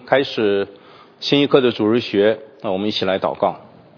开始新一课的主日学，那我们一起来祷告。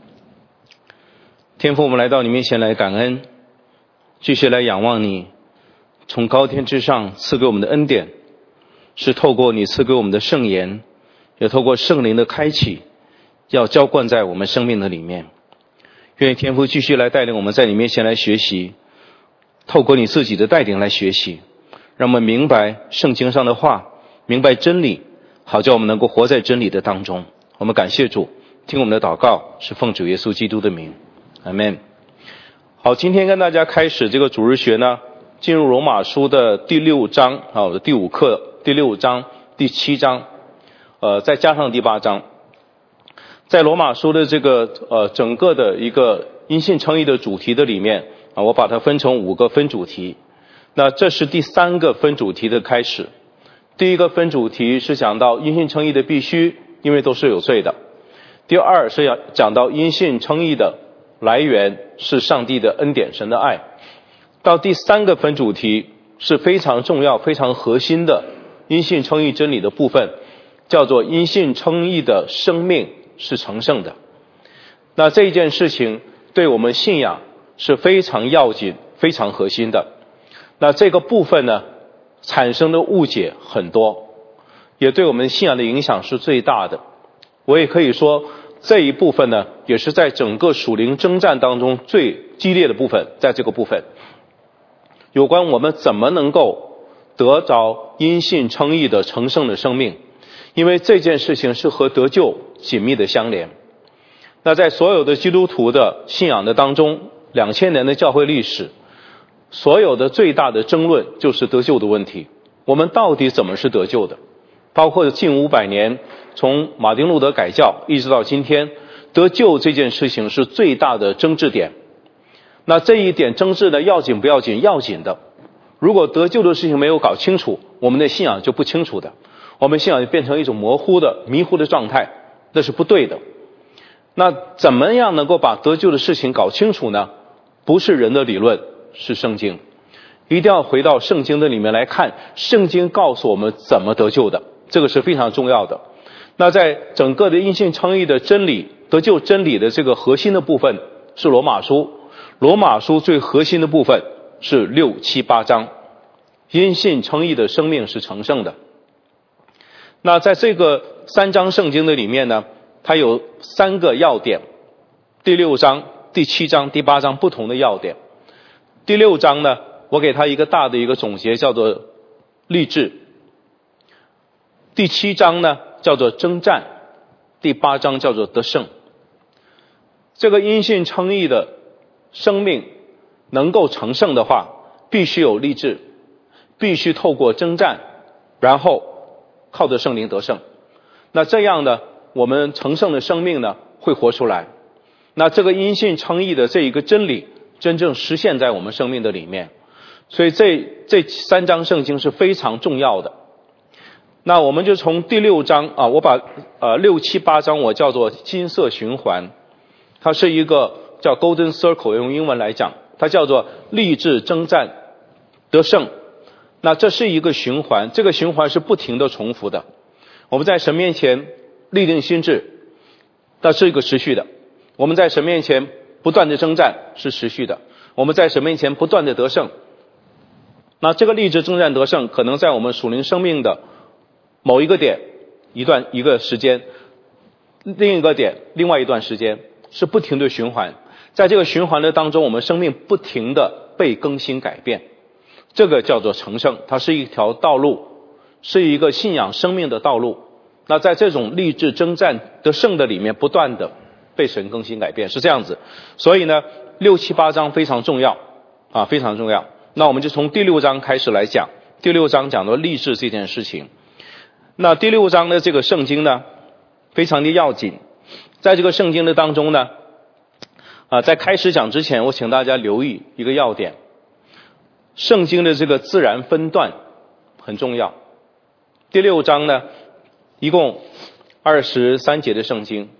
天父，我们来到你面前来感恩，继续来仰望你从高天之上赐给我们的恩典，是透过你赐给我们的圣言，也透过圣灵的开启，要浇灌在我们生命的里面。愿天父继续来带领我们在你面前来学习，透过你自己的带领来学习，让我们明白圣经上的话，明白真理，好叫我们能够活在真理的当中。我们感谢主，听我们的祷告是奉主耶稣基督的名，阿们。好，今天跟大家开始这个主日学呢，进入罗马书的第6章啊，我的第5课，第6章、第7章，再加上第8章。在罗马书的这个整个的一个因信称义的主题的里面啊，我把它分成5个分主题。那这是第3个分主题的开始。第一个分主题是讲到因信称义的必须，因为都是有罪的。第二是要讲到因信称义的来源是上帝的恩典，神的爱。到第3个分主题是非常重要非常核心的因信称义真理的部分，叫做因信称义的生命是成圣的。那这一件事情对我们信仰是非常要紧非常核心的。那这个部分呢，产生的误解很多，也对我们信仰的影响是最大的。我也可以说这一部分呢，也是在整个属灵征战当中最激烈的部分，在这个部分有关我们怎么能够得着因信称义的成圣的生命，因为这件事情是和得救紧密的相连。那在所有的基督徒的信仰的当中，2000年的教会历史，所有的最大的争论就是得救的问题。我们到底怎么是得救的？包括近500年，从马丁路德改教一直到今天，得救这件事情是最大的争执点。那这一点争执的要紧不要紧？要紧的。如果得救的事情没有搞清楚，我们的信仰就不清楚的，我们信仰就变成一种模糊的迷糊的状态，那是不对的。那怎么样能够把得救的事情搞清楚呢？不是人的理论，是圣经。一定要回到圣经的里面来看，圣经告诉我们怎么得救的，这个是非常重要的。那在整个的因信称义的真理，得救真理的这个核心的部分是罗马书。罗马书最核心的部分是6、7、8章，因信称义的生命是成圣的。那在这个3章圣经的里面呢，它有3个要点，第6章、第7章、第8章不同的要点。第6章呢，我给它一个大的一个总结，叫做立志。第7章呢叫做征战，第8章叫做得胜。这个因信称义的生命能够成圣的话，必须有立志，必须透过征战，然后靠着圣灵得胜。那这样呢，我们成圣的生命呢会活出来。那这个因信称义的这一个真理真正实现在我们生命的里面。所以这3章圣经是非常重要的。那我们就从第6章啊，我把6、7、8章我叫做金色循环，它是一个叫 Golden Circle， 用英文来讲，它叫做立志征战得胜。那这是一个循环，这个循环是不停的重复的。我们在神面前立定心志，那是一个持续的。我们在神面前不断的征战是持续的。我们在神面前不断的得胜。那这个立志征战得胜，可能在我们属灵生命的某一个点一个时间，另一个点另外一段时间，是不停的循环。在这个循环的当中，我们生命不停的被更新改变，这个叫做成圣。它是一条道路，是一个信仰生命的道路。那在这种立志征战得胜的里面，不断的被神更新改变，是这样子。所以呢6、7、8章非常重要啊，非常重要。那我们就从第6章开始来讲。第6章讲到立志这件事情。那第6章的这个圣经呢非常的要紧。在这个圣经的当中呢在开始讲之前，我请大家留意一个要点，圣经的这个自然分段很重要。第6章呢一共23节的圣经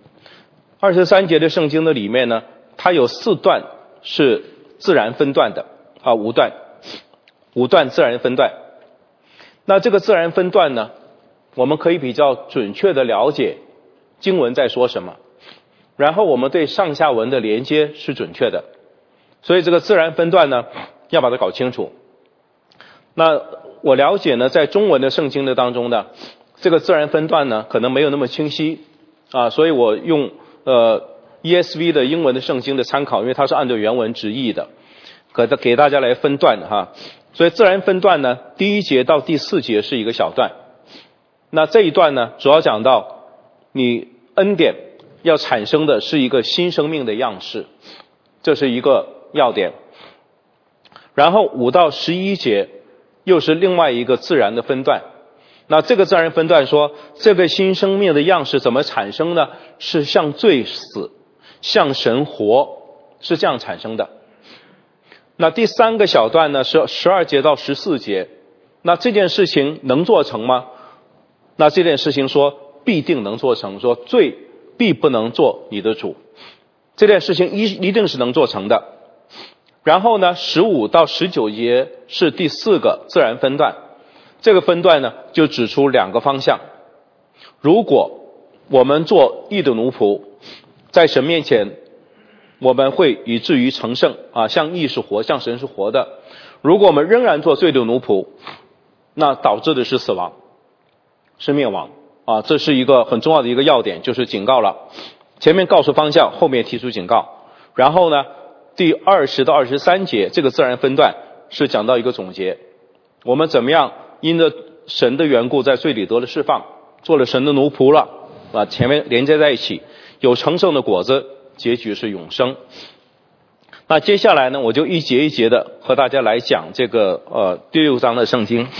，23节的圣经的里面呢，它有4段是自然分段的5段自然分段。那这个自然分段呢， 我们可以比较准确的了解经文在说什么，然后我们对上下文的连接是准确的。所以这个自然分段呢，要把它搞清楚。那我了解呢，在中文的圣经的当中呢，这个自然分段呢可能没有那么清晰啊，所以我用ESV 的英文的圣经的参考，因为它是按照原文直译的，给大家来分段哈。所以自然分段呢，第1节到第4节是一个小段。那这一段呢，主要讲到你恩典要产生的是一个新生命的样式，这是一个要点。然后5到11节又是另外一个自然的分段。那这个自然分段说，这个新生命的样式怎么产生呢？是向罪死，向神活，是这样产生的。那第3个小段呢，是12节到14节。那这件事情能做成吗？那这件事情说必定能做成，说罪必不能做你的主，这件事情一定是能做成的。然后呢，15到19节是第4个自然分段。这个分段呢，就指出2个方向。如果我们做义的奴仆，在神面前我们会以至于成圣啊，像义是活，像神是活的。如果我们仍然做罪的奴仆，那导致的是死亡，是灭亡啊，这是一个很重要的一个要点，就是警告了。前面告诉方向，后面提出警告。然后呢，第20到23节这个自然分段是讲到一个总结，我们怎么样因着神的缘故在罪里得了释放，做了神的奴仆了啊，前面连接在一起，有成圣的果子，结局是永生。那接下来呢，我就一节一节的和大家来讲这个第6章的圣经。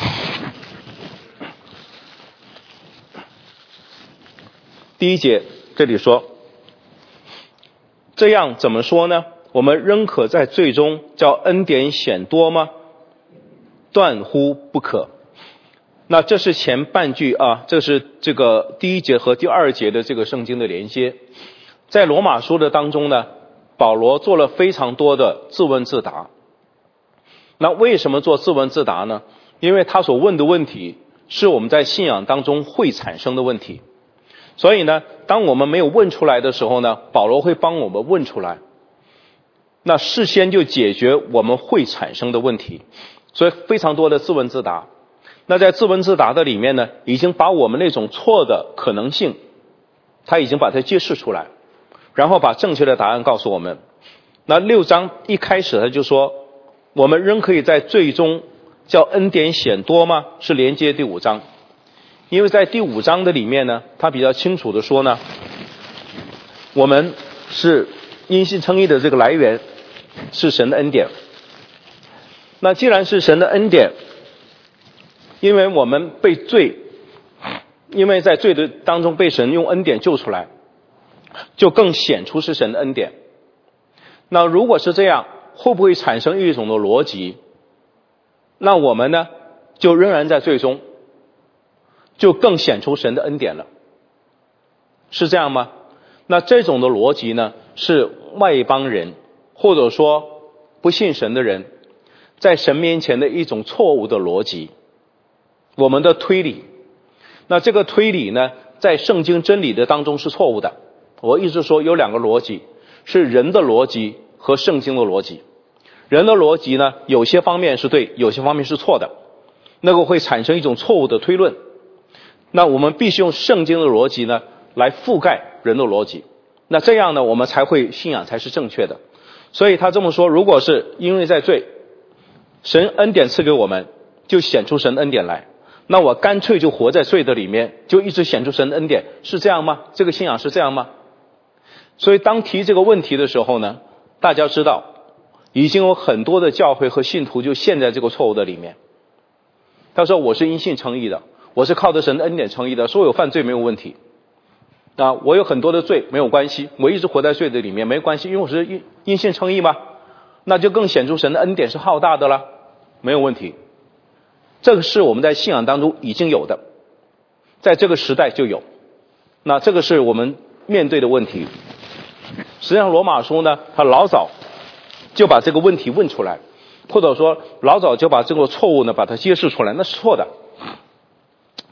第1节这里说，这样怎么说呢？我们仍可在罪中叫恩典显多吗？断乎不可。那这是前半句啊，这是这个第1节和第2节的这个圣经的连接。在罗马书的当中呢，保罗做了非常多的自问自答。那为什么做自问自答呢？因为他所问的问题是我们在信仰当中会产生的问题。所以呢，当我们没有问出来的时候呢，保罗会帮我们问出来。那事先就解决我们会产生的问题。所以非常多的自问自答。那在自问自答的里面呢，已经把我们那种错的可能性，他已经把它揭示出来，然后把正确的答案告诉我们。那6章一开始他就说，我们仍可以在罪中叫恩典显多吗？是连接第5章。因为在第5章的里面呢，他比较清楚的说呢，我们是因信称义的这个来源是神的恩典。那既然是神的恩典，因为我们被罪，因为在罪的当中被神用恩典救出来，就更显出是神的恩典。那如果是这样，会不会产生一种的逻辑？那我们呢，就仍然在罪中，就更显出神的恩典了，是这样吗？那这种的逻辑呢，是外邦人或者说不信神的人在神面前的一种错误的逻辑，我们的推理。那这个推理呢，在圣经真理的当中是错误的。我一直说有2个逻辑，是人的逻辑和圣经的逻辑。人的逻辑呢，有些方面是对，有些方面是错的，那个会产生一种错误的推论。那我们必须用圣经的逻辑呢，来覆盖人的逻辑。那这样呢，我们才会信仰才是正确的。所以他这么说，如果是因为在罪，神恩典赐给我们，就显出神恩典来，那我干脆就活在罪的里面，就一直显出神的恩典，是这样吗？这个信仰是这样吗？所以当提这个问题的时候呢，大家知道已经有很多的教会和信徒就陷在这个错误的里面。他说我是因信称义的，我是靠着神的恩典称义的，说有犯罪没有问题啊，我有很多的罪没有关系，我一直活在罪的里面没关系，因为我是因信称义嘛，那就更显出神的恩典是浩大的了，没有问题。这个是我们在信仰当中已经有的，在这个时代就有，那这个是我们面对的问题。实际上罗马书呢，他老早就把这个问题问出来，或者说老早就把这个错误呢把它揭示出来，那是错的。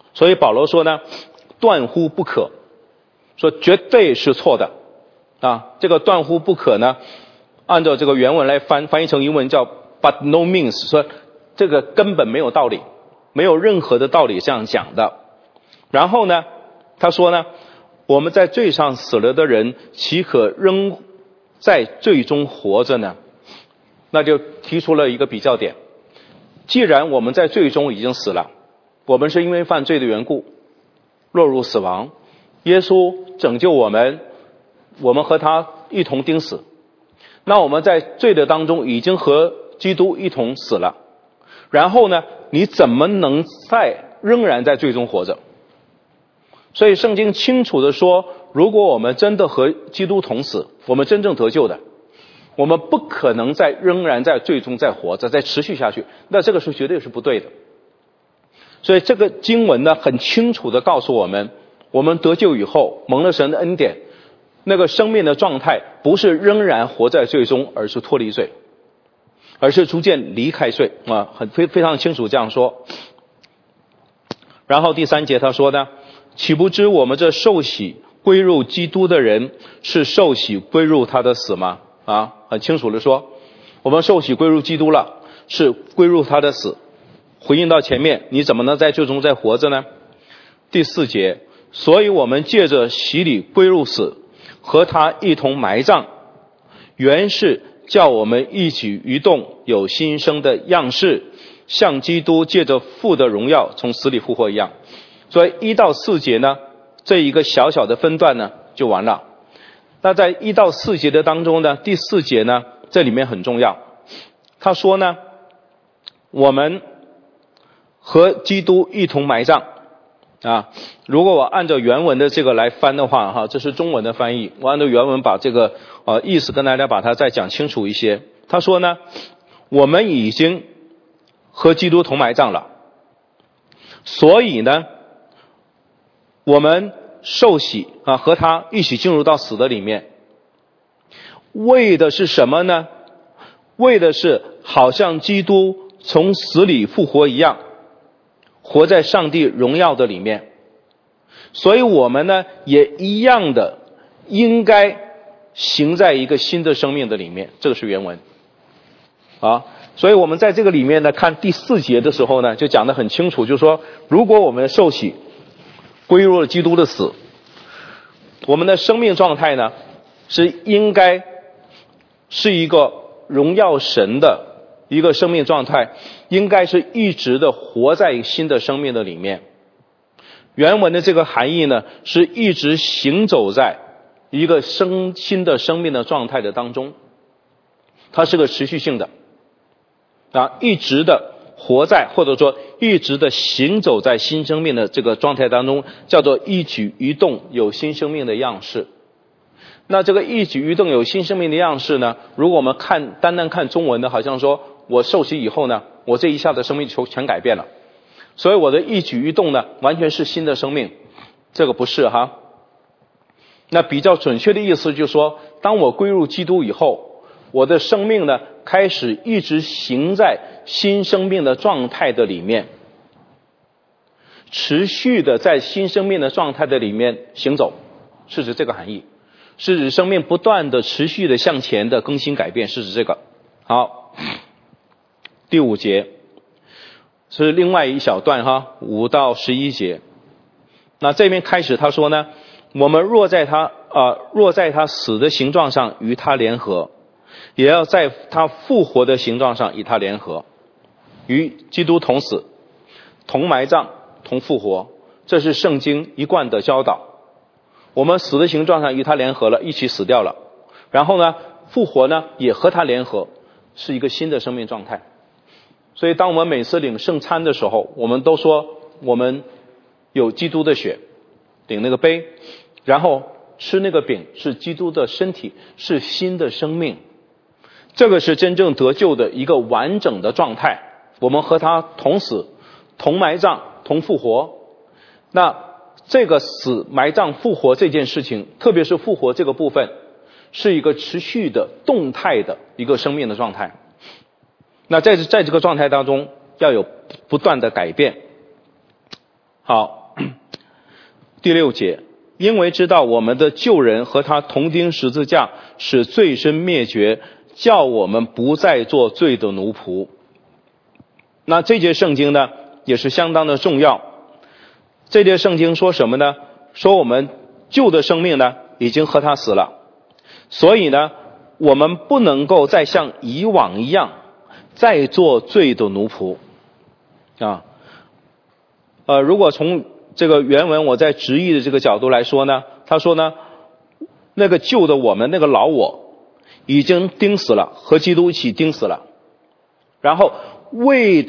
所以保罗说呢，断乎不可，说绝对是错的啊。这个断乎不可呢，按照这个原文来翻译成英文叫 but no means， 说这个根本没有道理，没有任何的道理这样讲的。然后呢，他说呢，我们在罪上死了的人，岂可仍在罪中活着呢？那就提出了一个比较点，既然我们在罪中已经死了，我们是因为犯罪的缘故落入死亡，耶稣拯救我们，我们和他一同钉死，那我们在罪的当中已经和基督一同死了，然后呢，你怎么能仍然在罪中活着？所以圣经清楚地说，如果我们真的和基督同死，我们真正得救的，我们不可能仍然在罪中再活着，再持续下去，那这个是绝对是不对的。所以这个经文呢，很清楚地告诉我们，我们得救以后蒙了神的恩典，那个生命的状态不是仍然活在罪中，而是脱离罪，而是逐渐离开罪啊，非常清楚这样说。然后第3节他说呢，岂不知我们这受洗归入基督的人，是受洗归入他的死吗？啊，很清楚地说，我们受洗归入基督了，是归入他的死。回应到前面，你怎么能在罪中再活着呢？第4节，所以我们借着洗礼归入死，和他一同埋葬，原是叫我们一起移动有新生的样式，像基督借着父的荣耀从死里复活一样。所以1到4节呢，这一个小小的分段呢就完了。那在1到4节的当中呢，第4节呢，这里面很重要。他说呢，我们和基督一同埋葬啊。如果我按照原文的这个来翻的话哈，这是中文的翻译，我按照原文把这个意思跟大家把它再讲清楚一些。他说呢，我们已经和基督同埋葬了，所以呢，我们受洗啊，和他一起进入到死的里面，为的是什么呢？为的是好像基督从死里复活一样，活在上帝荣耀的里面。所以我们呢，也一样的应该行在一个新的生命的里面。这个是原文啊。所以我们在这个里面呢，看第4节的时候呢，就讲得很清楚，就是说，如果我们受洗归入了基督的死，我们的生命状态呢，是应该是一个荣耀神的一个生命状态，应该是一直的活在新的生命的里面。原文的这个含义呢，是一直行走在一个新的生命的状态的当中，它是个持续性的啊，一直的活在，或者说一直的行走在新生命的这个状态当中，叫做一举一动有新生命的样式。那这个一举一动有新生命的样式呢，如果我们单单看中文的，好像说我受洗以后呢，我这一下的生命全改变了，所以我的一举一动呢，完全是新的生命。这个不是哈。那比较准确的意思就是说，当我归入基督以后，我的生命呢，开始一直行在新生命的状态的里面，持续的在新生命的状态的里面行走，是指这个含义，是指生命不断的持续的向前的更新改变，是指这个。好，第5节是另外一小段哈，5到11节。那这边开始他说呢，我们若在他死的形状上与他联合，也要在他复活的形状上与他联合，与基督同死，同埋葬，同复活。这是圣经一贯的教导。我们死的形状上与他联合了，一起死掉了，然后呢，复活呢也和他联合，是一个新的生命状态。所以当我们每次领圣餐的时候，我们都说我们有基督的血，领那个杯，然后吃那个饼，是基督的身体，是新的生命。这个是真正得救的一个完整的状态，我们和他同死，同埋葬，同复活。那这个死埋葬复活这件事情，特别是复活这个部分，是一个持续的动态的一个生命的状态。那在这个状态当中要有不断的改变。好， 第6节，因为知道我们的旧人和他同钉十字架，使罪身灭绝，叫我们不再做罪的奴仆。那这节圣经呢也是相当的重要。这节圣经说什么呢？说我们旧的生命呢已经和他死了，所以呢我们不能够再像以往一样再做罪的奴仆啊。如果从这个原文我在直译的这个角度来说呢，他说呢，那个旧的我们，那个老我已经钉死了，和基督一起钉死了，然后为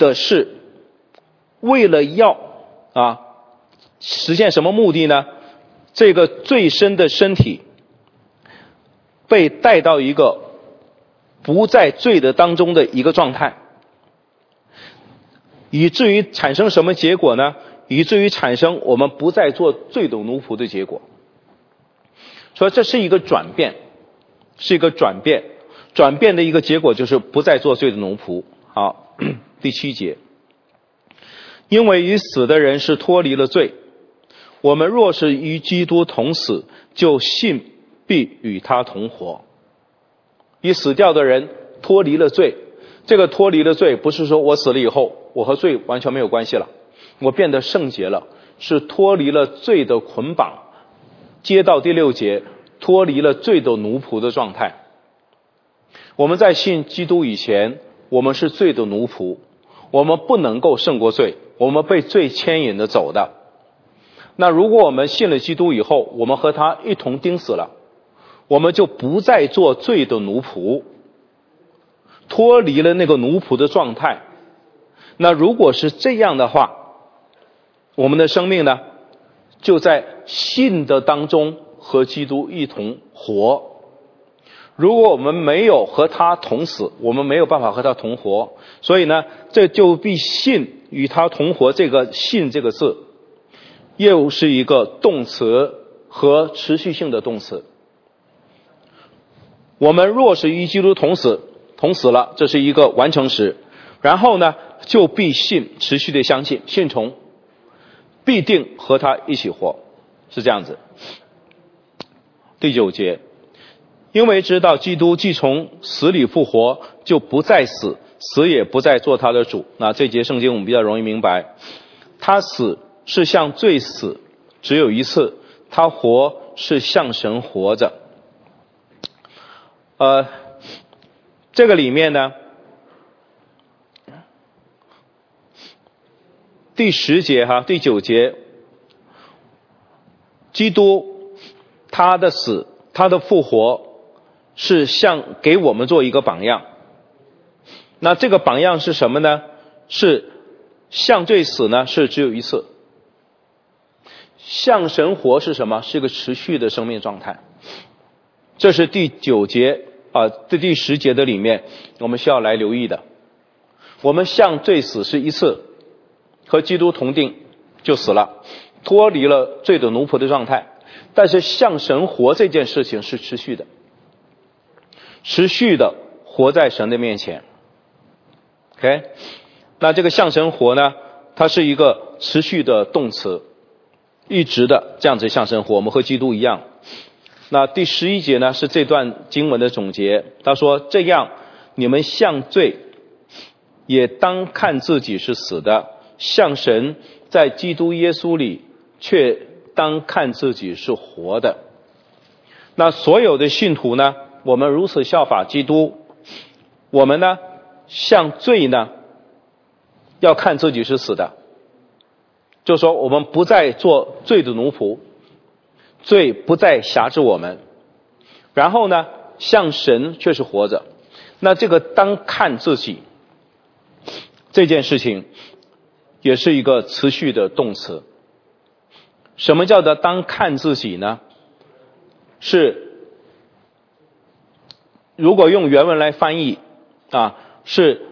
了要实现什么目的呢？这个最深的身体被带到一个不在罪的当中的一个状态，以至于产生什么结果呢？以至于产生我们不再做罪的奴仆的结果。所以这是一个转变，转变的一个结果就是不再做罪的奴仆。好，第7节，因为与死的人是脱离了罪，我们若是与基督同死，就信必与他同活。与死掉的人脱离了罪，这个脱离了罪不是说我死了以后我和罪完全没有关系了，我变得圣洁了，是脱离了罪的捆绑。接到第6节，脱离了罪的奴仆的状态。我们在信基督以前，我们是罪的奴仆，我们不能够胜过罪，我们被罪牵引着走的。那如果我们信了基督以后，我们和他一同钉死了，我们就不再做罪的奴仆，脱离了那个奴仆的状态。那如果是这样的话，我们的生命呢就在信的当中和基督一同活。如果我们没有和他同死，我们没有办法和他同活。所以呢，这就必信与他同活，这个信这个字又是一个动词和持续性的动词。我们若是与基督同死了，这是一个完成时，然后呢就必信，持续的相信，信从，必定和他一起活，是这样子。第9节，因为知道基督既从死里复活，就不再死，死也不再做他的主。那这节圣经我们比较容易明白，他死是向罪死，只有一次；他活是向神活着。这个里面呢，第10节第9节，基督他的死，他的复活是给我们做一个榜样。那这个榜样是什么呢？是向罪死呢，是只有一次；向神活是什么？是一个持续的生命状态。这是第9节第10节的里面我们需要来留意的。我们向罪死是一次，和基督同定就死了，脱离了罪的奴仆的状态。但是向神活这件事情是持续的，持续的活在神的面前。 OK， 那这个向神活呢，它是一个持续的动词，一直的这样子向神活，我们和基督一样。那第11节呢，是这段经文的总结。他说，这样你们向罪也当看自己是死的，向神在基督耶稣里却当看自己是活的。那所有的信徒呢，我们如此效法基督，我们呢向罪呢要看自己是死的，就说我们不再做罪的奴仆，罪不再辖制我们，然后呢向神却是活着。那这个当看自己这件事情也是一个持续的动词。什么叫做当看自己呢？是如果用原文来翻译是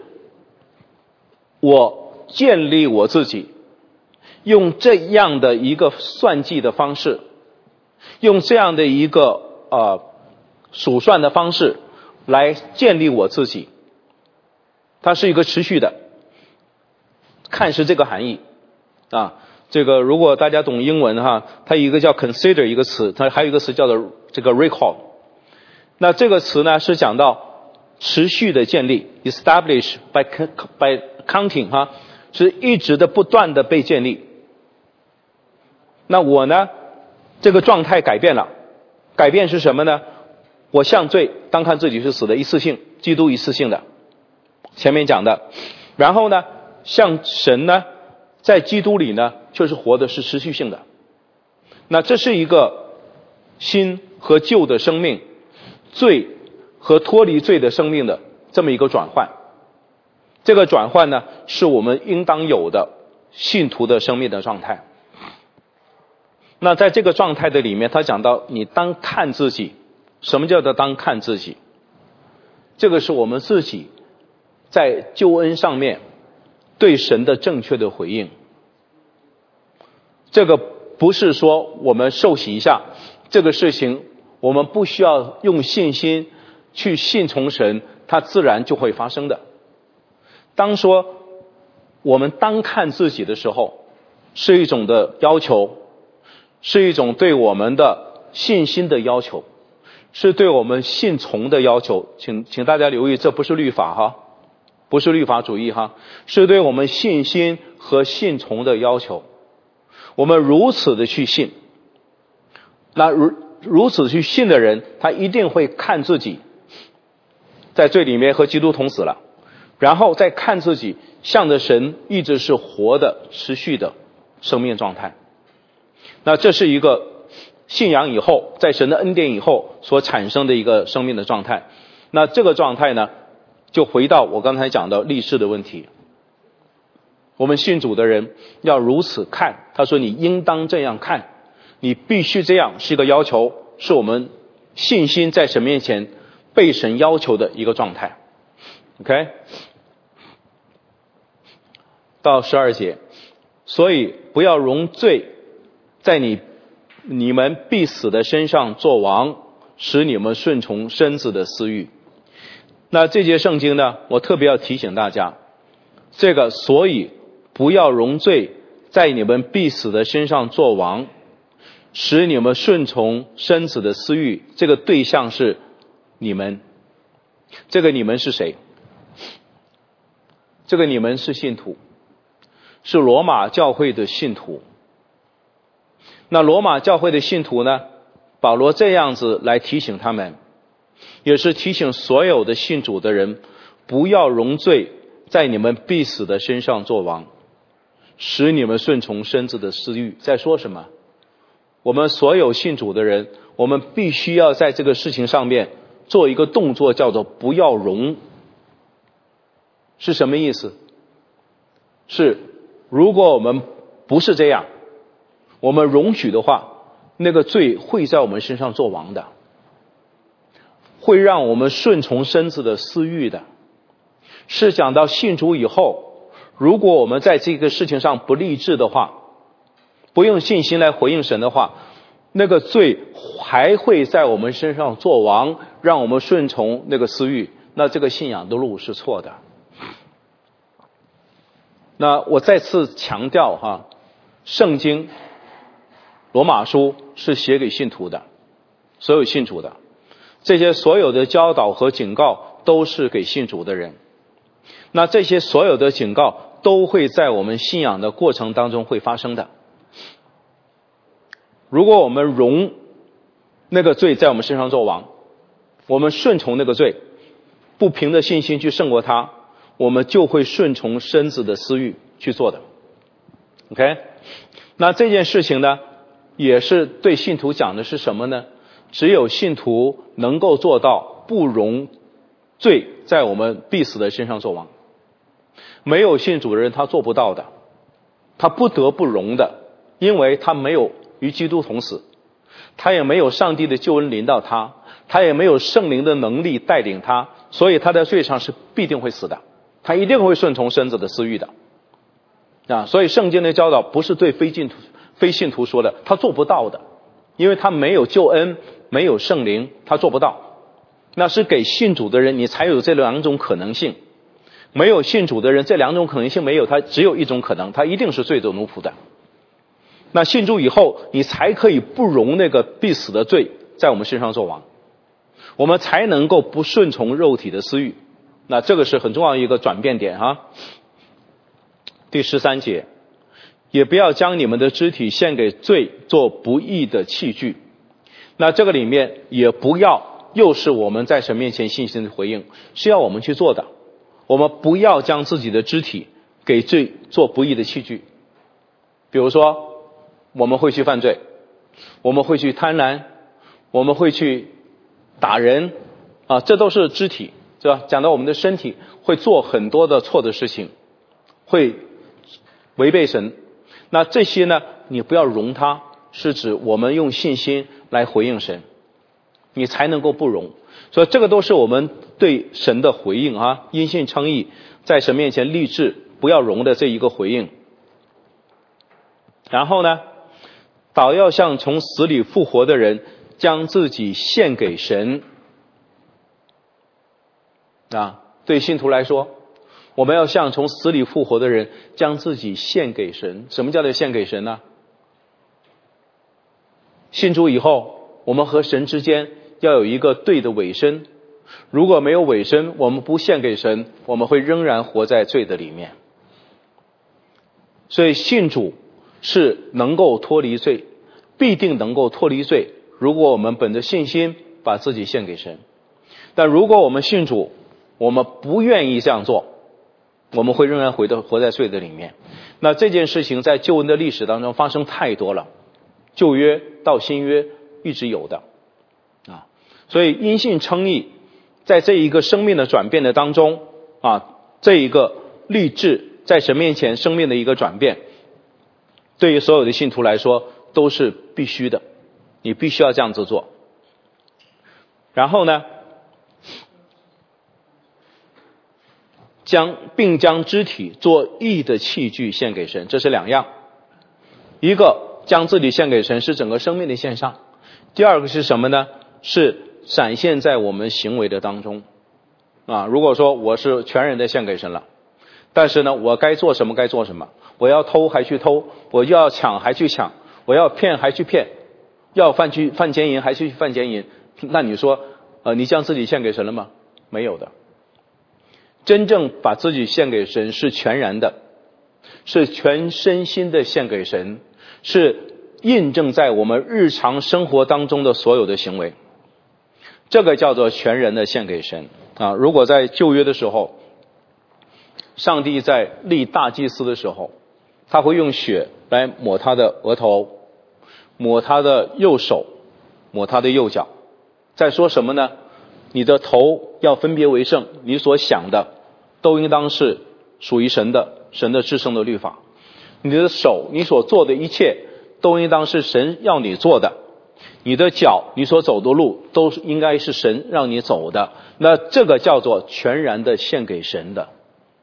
我建立我自己，用这样的一个算计的方式，用这样的一个数算的方式来建立我自己，它是一个持续的，看是这个含义这个如果大家懂英文哈，它有一个叫 consider 一个词，它还有一个词叫做这个 recall。那这个词呢是讲到持续的建立 ，establish by counting 哈，是一直的不断的被建立。那我呢，这个状态改变了，改变是什么呢？我向罪当看自己是死的，一次性，基督一次性的，前面讲的。然后呢，向神呢，在基督里呢，却是活的，是持续性的。那这是一个新和旧的生命，罪和脱离罪的生命的这么一个转换。这个转换呢，是我们应当有的信徒的生命的状态。那在这个状态的里面，他讲到你当看自己。什么叫做当看自己？这个是我们自己在救恩上面对神的正确的回应。这个不是说我们受洗一下，这个事情我们不需要用信心去信从神，它自然就会发生的。当说我们当看自己的时候，是一种的要求，是一种对我们的信心的要求，是对我们信从的要求。请大家留意，这不是律法哈，不是律法主义哈，是对我们信心和信从的要求。我们如此的去信，那如此去信的人，他一定会看自己在罪里面和基督同死了，然后再看自己向着神一直是活的持续的生命状态。那这是一个信仰以后，在神的恩典以后所产生的一个生命的状态。那这个状态呢，就回到我刚才讲的历世的问题。我们信主的人要如此看，他说你应当这样看，你必须这样，是一个要求，是我们信心在神面前被神要求的一个状态。 OK， 到12节，所以不要容罪在你们必死的身上作王，使你们顺从身子的私欲。那这节圣经呢，我特别要提醒大家，这个所以不要容罪在你们必死的身上作王，使你们顺从身子的私欲，这个对象是你们。这个你们是谁？这个你们是信徒，是罗马教会的信徒。那罗马教会的信徒呢，保罗这样子来提醒他们，也是提醒所有的信主的人，不要容罪在你们必死的身上作王，使你们顺从身子的私欲。在说什么？我们所有信主的人，我们必须要在这个事情上面做一个动作，叫做不要容。是什么意思？是如果我们不是这样，我们容许的话，那个罪会在我们身上作王的，会让我们顺从身子的私欲的。是讲到信主以后，如果我们在这个事情上不立志的话，不用信心来回应神的话，那个罪还会在我们身上作王，让我们顺从那个私欲，那这个信仰的路是错的。那我再次强调哈，圣经罗马书是写给信徒的，所有信主的，这些所有的教导和警告都是给信主的人。那这些所有的警告都会在我们信仰的过程当中会发生的。如果我们容那个罪在我们身上作王，我们顺从那个罪，不凭着信心去胜过它，我们就会顺从身子的私欲去做的。 OK， 那这件事情呢，也是对信徒讲的是什么呢？只有信徒能够做到不容罪在我们必死的身上作王，没有信主的人他做不到的，他不得不容的，因为他没有与基督同死，他也没有上帝的救恩临到他，他也没有圣灵的能力带领他，所以他在罪上是必定会死的，他一定会顺从身子的私欲的啊。所以圣经的教导不是对非信徒说的，他做不到的，因为他没有救恩，没有圣灵，他做不到。那是给信主的人，你才有这两种可能性。没有信主的人，这两种可能性没有，他只有一种可能，他一定是罪的奴仆的。 那信主以后，你才可以不容那个必死的罪在我们身上作王，我们才能够不顺从肉体的私欲。那这个是很重要的一个转变点啊。第13节，也不要将你们的肢体献给罪做不义的器具。那这个里面也不要，又是我们在神面前信心的回应，是要我们去做的。我们不要将自己的肢体给罪做不义的器具。比如说我们会去犯罪，我们会去贪婪，我们会去打人啊，这都是肢体，对吧？讲到我们的身体会做很多的错的事情，会违背神。那这些呢，你不要容它，是指我们用信心来回应神，你才能够不容。所以这个都是我们对神的回应啊，因信称义，在神面前立志不要容的这一个回应。然后呢，倒要像从死里复活的人，将自己献给神啊。对信徒来说，我们要像从死里复活的人，将自己献给神。什么叫做献给神呢？信主以后，我们和神之间要有一个对的委身，如果没有委身，我们不献给神，我们会仍然活在罪的里面。所以信主是能够脱离罪，必定能够脱离罪，如果我们本着信心把自己献给神。但如果我们信主，我们不愿意这样做，我们会仍然活在罪的里面。那这件事情在救恩的历史当中发生太多了，旧约到新约一直有的啊。所以因信称义，在这一个生命的转变的当中啊，这一个立志在神面前生命的一个转变，对于所有的信徒来说都是必须的，你必须要这样子做。然后呢，并将肢体做义的器具献给神，这是两样。一个将自己献给神是整个生命的献上，第二个是什么呢？是展现在我们行为的当中啊。如果说我是全人的献给神了，但是呢，我该做什么该做什么，我要偷还去偷，我要抢还去抢，我要骗还去骗，要犯奸淫还去犯奸淫，那你说你将自己献给神了吗？没有的。真正把自己献给神是全然的，是全身心的献给神，是印证在我们日常生活当中的所有的行为，这个叫做全人的献给神啊。如果在旧约的时候，上帝在立大祭司的时候，他会用血来抹他的额头，抹他的右手，抹他的右脚。再说什么呢？你的头要分别为圣，你所想的都应当是属于神的至圣的律法。你的手，你所做的一切都应当是神要你做的。你的脚，你所走的路都应该是神让你走的。那这个叫做全然的献给神的。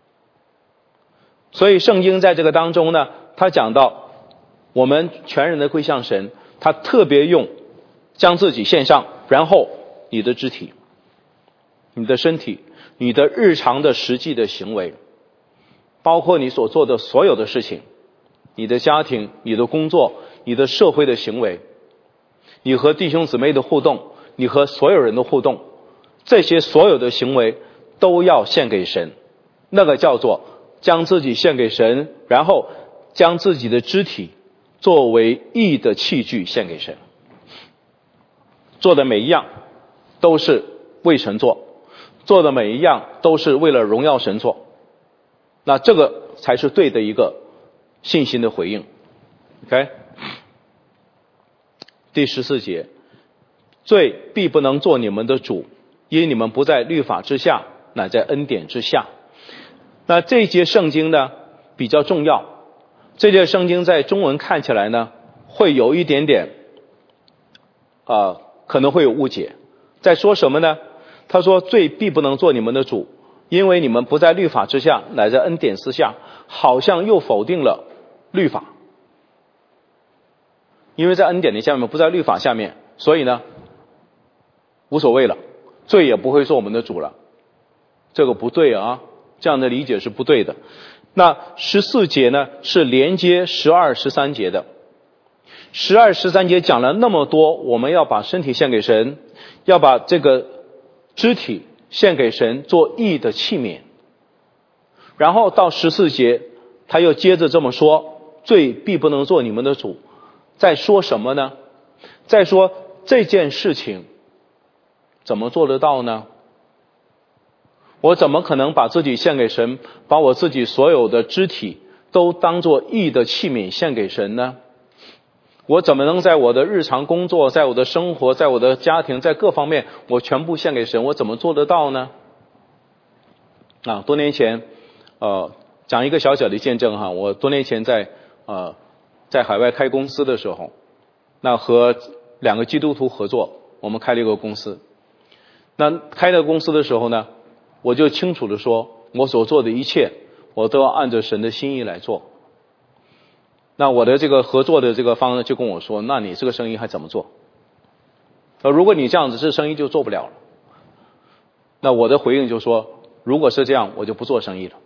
所以圣经在这个当中呢，他讲到我们全人的归向神，他特别用将自己献上，然后你的肢体，你的身体，你的日常的实际的行为，包括你所做的所有的事情，你的家庭，你的工作，你的社会的行为，你和弟兄姊妹的互动，你和所有人的互动，这些所有的行为都要献给神。那个叫做将自己献给神，然后将自己的肢体作为义的器具献给神。做的每一样都是为神做，做的每一样都是为了荣耀神做，那这个才是对的一个信心的回应。 OK， 第14节，罪必不能做你们的主，因你们不在律法之下，乃在恩典之下。那这一节圣经呢比较重要，这节圣经在中文看起来呢会有一点点可能会有误解。在说什么呢？他说罪必不能做你们的主，因为你们不在律法之下，乃在恩典之下，好像又否定了律法。因为在恩典的下面，不在律法下面，所以呢无所谓了，罪也不会做我们的主了。这个不对啊，这样的理解是不对的。那14节呢是连接12、13节的 12、13节讲了那么多，我们要把身体献给神，要把这个肢体献给神做义的器皿。然后到14节他又接着这么说，罪必不能做你们的主。在说什么呢？在说这件事情怎么做得到呢？我怎么可能把自己献给神，把我自己所有的肢体都当作义的器皿献给神呢？我怎么能在我的日常工作，在我的生活，在我的家庭，在各方面我全部献给神？我怎么做得到呢？多年前讲一个小小的见证哈，我多年前在海外开公司的时候，那和2个基督徒合作，我们开了一个公司。那开这个公司的时候呢，我就清楚地说，我所做的一切我都要按着神的心意来做。那我的这个合作的这个方呢就跟我说，那你这个生意还怎么做？如果你这样子，这生意就做不了了。那我的回应就说，如果是这样，我就不做生意了。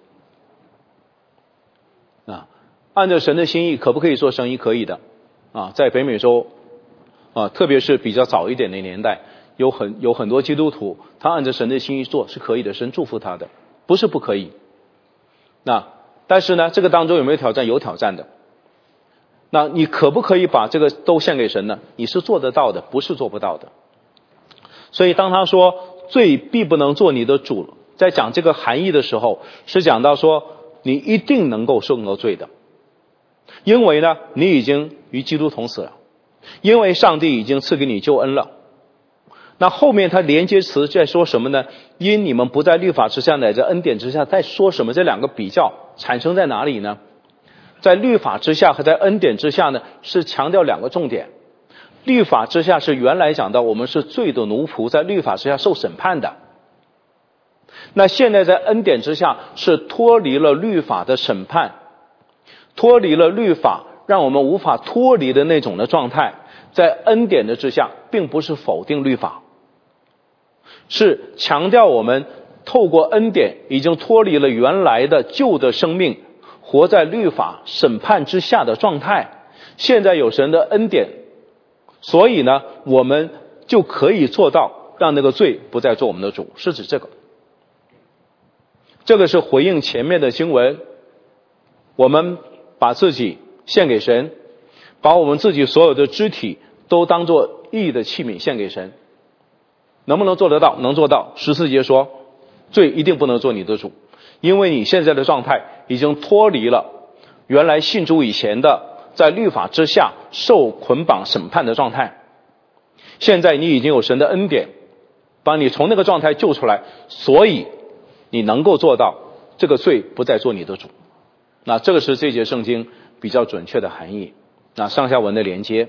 按照神的心意可不可以做生意？可以的。在北美洲特别是比较早一点的年代，有很多基督徒他按照神的心意做是可以的，神祝福他的，不是不可以。但是呢，这个当中有没有挑战？有挑战的。那你可不可以把这个都献给神呢？你是做得到的，不是做不到的。所以当他说罪必不能做你的主，在讲这个含义的时候，是讲到说你一定能够胜过罪的，因为呢你已经与基督同死了，因为上帝已经赐给你救恩了。那后面他连接词在说什么呢？因你们不在律法之下，乃在恩典之下，在说什么？这两个比较产生在哪里呢？在律法之下和在恩典之下呢，是强调2个重点。律法之下是原来讲到我们是罪的奴仆，在律法之下受审判的。那现在在恩典之下是脱离了律法的审判，脱离了律法让我们无法脱离的那种的状态。在恩典的之下，并不是否定律法，是强调我们透过恩典已经脱离了原来的旧的生命，活在律法审判之下的状态。现在有神的恩典，所以呢我们就可以做到让那个罪不再做我们的主，是指这个。这个是回应前面的经文，我们把自己献给神，把我们自己所有的肢体都当作义的器皿献给神。能不能做得到？能做到。14节说罪一定不能做你的主，因为你现在的状态已经脱离了原来信主以前的在律法之下受捆绑审判的状态。现在你已经有神的恩典把你从那个状态救出来，所以你能够做到这个罪不再做你的主。那这个是这节圣经比较准确的含义。那上下文的连接，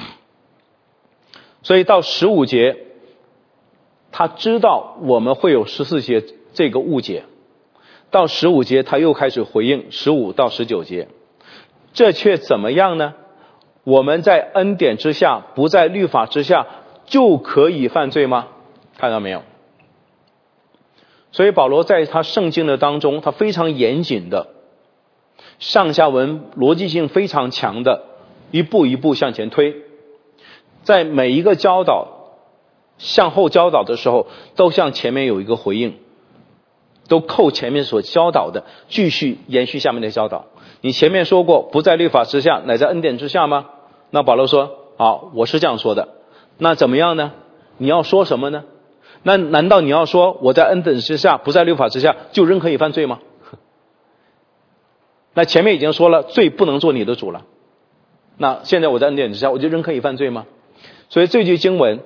所以到15节他知道我们会有14节这个误解，到15节他又开始回应15到19节。这却怎么样呢？我们在恩典之下，不在律法之下，就可以犯罪吗？看到没有？所以保罗在他圣经的当中，他非常严谨的上下文逻辑性非常强的一步一步向前推，在每一个教导向后教导的时候，都向前面有一个回应，都扣前面所教导的，继续延续下面的教导。你前面说过不在律法之下，乃在恩典之下吗？那保罗说好，我是这样说的。那怎么样呢？你要说什么呢？那难道你要说我在恩典之下，不在律法之下，就人可以犯罪吗？那前面已经说了罪不能做你的主了，那现在我在恩典之下，我就人可以犯罪吗？所以这句经文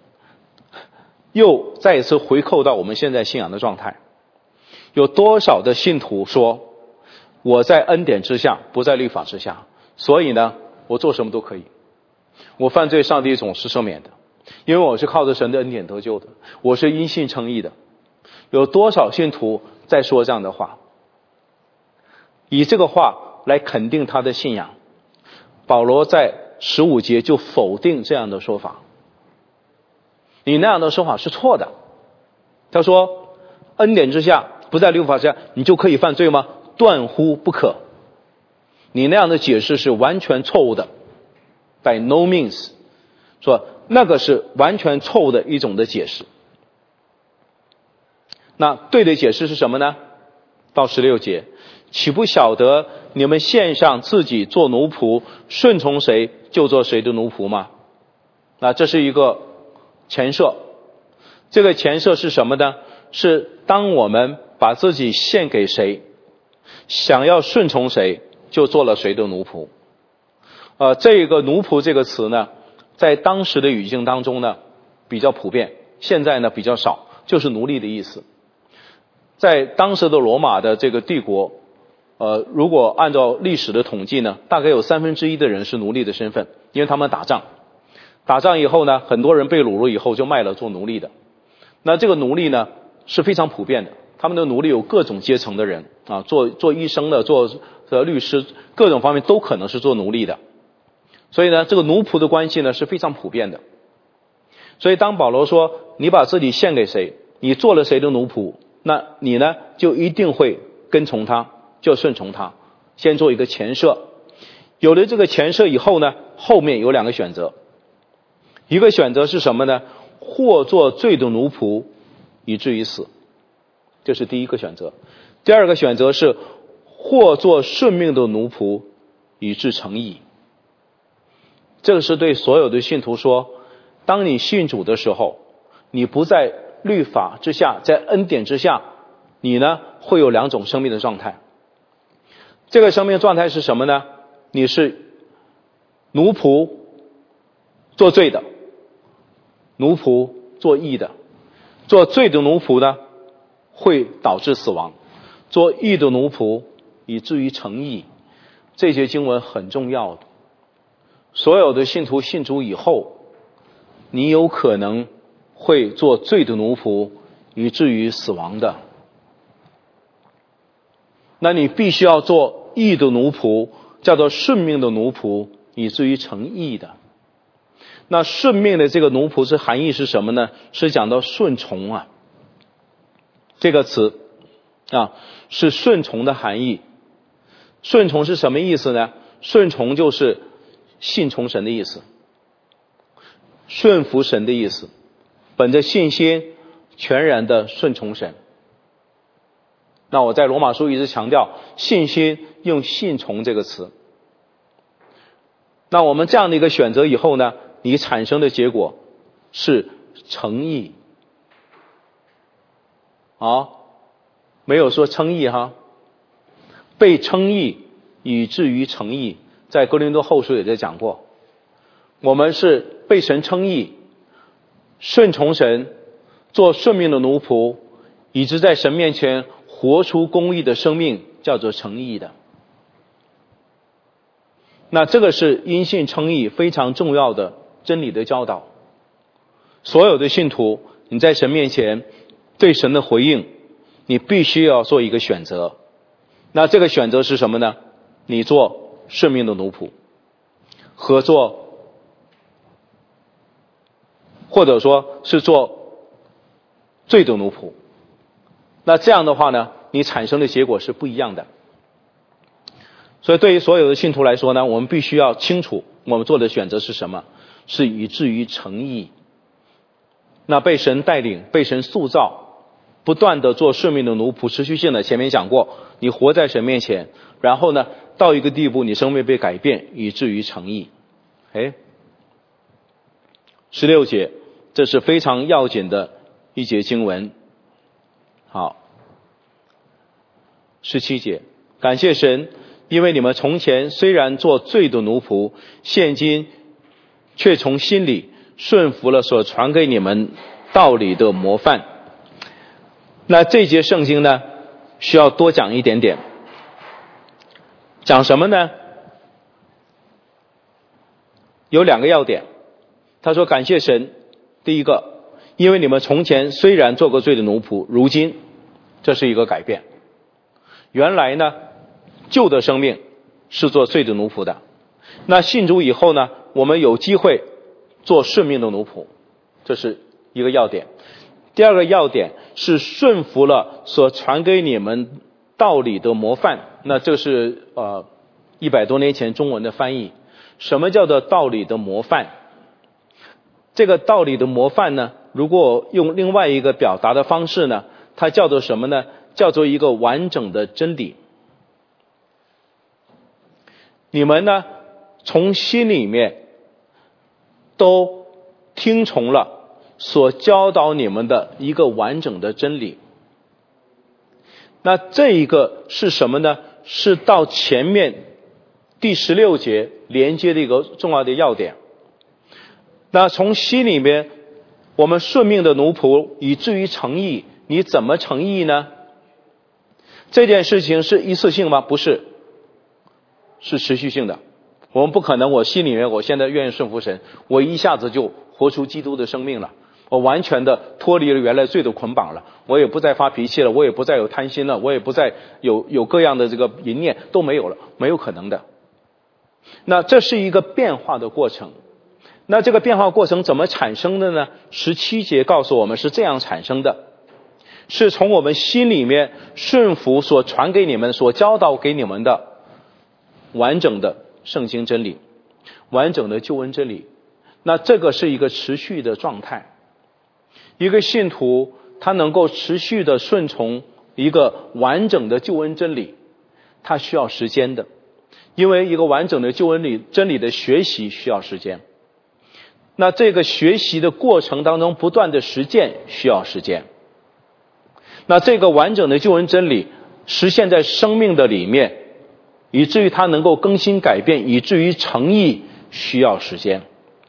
又再一次回扣到我们现在信仰的状态。有多少的信徒说我在恩典之下，不在律法之下，所以呢我做什么都可以，我犯罪上帝总是赦免的，因为我是靠着神的恩典得救的，我是因信称义的。有多少信徒在说这样的话，以这个话来肯定他的信仰。保罗在15节就否定这样的说法，你那样的说法是错的。他说恩典之下，不在律法之下，你就可以犯罪吗？断乎不可。你那样的解释是完全错误的。 by no means， 说那个是完全错误的一种的解释。那对的解释是什么呢？到16节，岂不晓得你们献上自己做奴仆，顺从谁就做谁的奴仆吗？那这是一个前设。这个前设是什么呢？是当我们把自己献给谁，想要顺从谁，就做了谁的奴仆。这个奴仆这个词呢，在当时的语境当中呢比较普遍，现在呢比较少，就是奴隶的意思。在当时的罗马的这个帝国，如果按照历史的统计呢，大概有1/3的人是奴隶的身份，因为他们打仗以后呢，很多人被掳了以后就卖了做奴隶的。那这个奴隶呢是非常普遍的，他们的奴隶有各种阶层的人啊，做医生的，做律师，各种方面都可能是做奴隶的。所以呢，这个奴仆的关系呢是非常普遍的。所以当保罗说你把自己献给谁，你做了谁的奴仆，那你呢就一定会跟从他，就顺从他。先做一个前设，有了这个前设以后呢，后面有2个选择。一个选择是什么呢？或做罪的奴仆以至于死，这是第一个选择。第二个选择是或做顺命的奴仆以致成义。这个是对所有的信徒说，当你信主的时候，你不在律法之下，在恩典之下，你呢会有2种生命的状态。这个生命状态是什么呢？你是奴仆做罪的，奴仆做义的。做罪的奴仆呢会导致死亡，做义的奴仆以至于成义。这些经文很重要的，所有的信徒信主以后，你有可能会做罪的奴仆以至于死亡的。那你必须要做义的奴仆，叫做顺命的奴仆以至于成义的。那顺命的这个奴仆是含义是什么呢？是讲到顺从啊，这个词啊是顺从的含义。顺从是什么意思呢？顺从就是信从神的意思，顺服神的意思，本着信心全然的顺从神。那我在罗马书一直强调信心用信从这个词。那我们这样的一个选择以后呢，你产生的结果是成义。没有说称义哈，被称义以至于成义，在哥林多后书也在讲过。我们是被神称义，顺从神，做顺命的奴仆，以致在神面前活出公义的生命，叫做成义的。那这个是因信称义非常重要的真理的教导。所有的信徒，你在神面前对神的回应，你必须要做一个选择。那这个选择是什么呢？你做顺命的奴仆，和做，或者说是做罪的奴仆。那这样的话呢，你产生的结果是不一样的。所以对于所有的信徒来说呢，我们必须要清楚我们做的选择是什么，是以至于成义。那被神带领，被神塑造，不断的做顺命的奴仆，持续性的，前面讲过，你活在神面前，然后呢到一个地步，你生命被改变，以至于成义。16节，这是非常要紧的一节经文。好，17节，感谢神，因为你们从前虽然做罪的奴仆，现今却从心里顺服了所传给你们道理的模范。那这节圣经呢，需要多讲一点点。讲什么呢？有2个要点。他说感谢神，第一个，因为你们从前虽然做过罪的奴仆，如今这是一个改变。原来呢，旧的生命是做罪的奴仆的，那信主以后呢，我们有机会做顺命的奴仆，这是一个要点。第二个要点是顺服了所传给你们道理的模范。那这是100多年前中文的翻译。 什么叫做道理的模范？这个道理的模范呢，如果用另外一个表达的方式呢，它叫做什么呢？叫做一个完整的真理。你们呢，从心里面都听从了所教导你们的一个完整的真理。那这一个是什么呢？是到前面第16节连接的一个重要的要点。那从心里面，我们顺命的奴仆以至于诚意，你怎么诚意呢？这件事情是一次性吗？不是，是持续性的。我们不可能我心里面我现在愿意顺服神，我一下子就活出基督的生命了，我完全的脱离了原来罪的捆绑了，我也不再发脾气了，我也不再有贪心了，我也不再有各样的这个淫念，都没有了，没有可能的。那这是一个变化的过程。那这个变化过程怎么产生的呢？17节告诉我们是这样产生的，是从我们心里面顺服所传给你们、所教导给你们的完整的圣经真理，完整的救恩真理。那这个是一个持续的状态。一个信徒他能够持续的顺从一个完整的救恩真理，他需要时间的，因为一个完整的救恩真理的学习需要时间。那这个学习的过程当中不断的实践需要时间。那这个完整的救恩真理实现在生命的里面，以至于它能够更新改变，以至于诚意需要时间。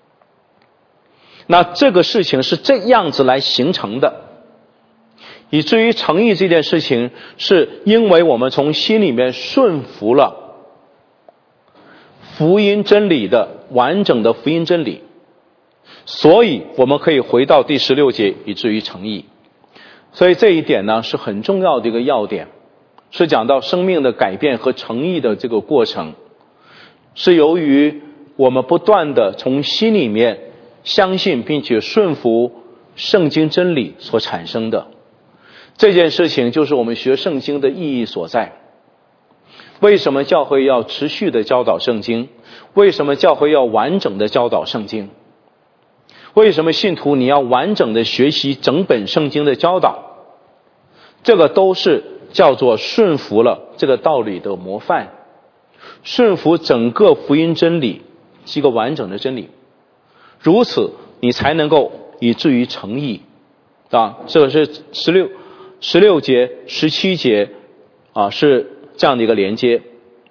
那这个事情是这样子来形成的，以至于诚意这件事情是因为我们从心里面顺服了福音真理的完整的福音真理，所以我们可以回到第16节，以至于诚意。所以这一点呢是很重要的一个要点，是讲到生命的改变和诚意的这个过程，是由于我们不断的从心里面相信并且顺服圣经真理所产生的。这件事情就是我们学圣经的意义所在。为什么教会要持续的教导圣经？为什么教会要完整的教导圣经？为什么信徒你要完整的学习整本圣经的教导？这个都是叫做顺服了这个道理的模范，顺服整个福音真理，是一个完整的真理。如此你才能够以至于诚意啊，这个是16节17节啊，是这样的一个连接。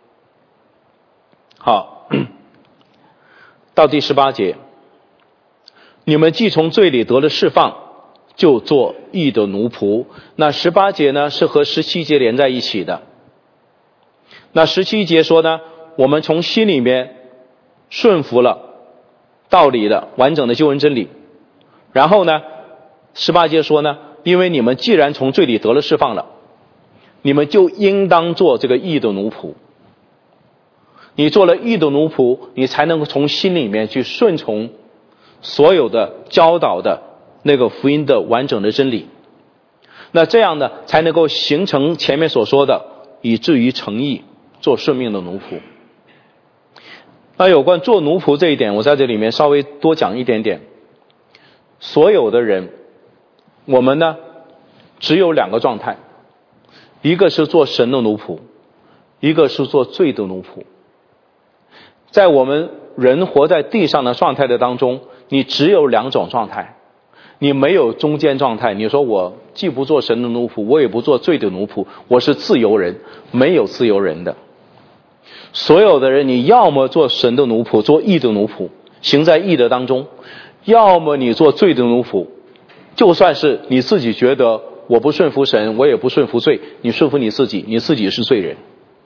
好，到第18节，你们既从罪里得了释放，就做义的奴仆。那18节呢是和17节连在一起的。那17节说呢，我们从心里面顺服了道理的完整的救恩真理。然后呢18节说呢，因为你们既然从罪里得了释放了，你们就应当做这个义的奴仆。你做了义的奴仆，你才能够从心里面去顺从所有的教导的那个福音的完整的真理。那这样呢才能够形成前面所说的以至于诚意，做顺命的奴仆。那有关做奴仆这一点，我在这里面稍微多讲一点点。所有的人，我们呢只有2个状态，一个是做神的奴仆，一个是做罪的奴仆。在我们人活在地上的状态的当中，你只有2种状态，你没有中间状态。你说我既不做神的奴仆，我也不做罪的奴仆，我是自由人，没有自由人的。所有的人，你要么做神的奴仆，做义的奴仆，行在义的当中，要么你做罪的奴仆。就算是你自己觉得我不顺服神，我也不顺服罪，你顺服你自己，你自己是罪人。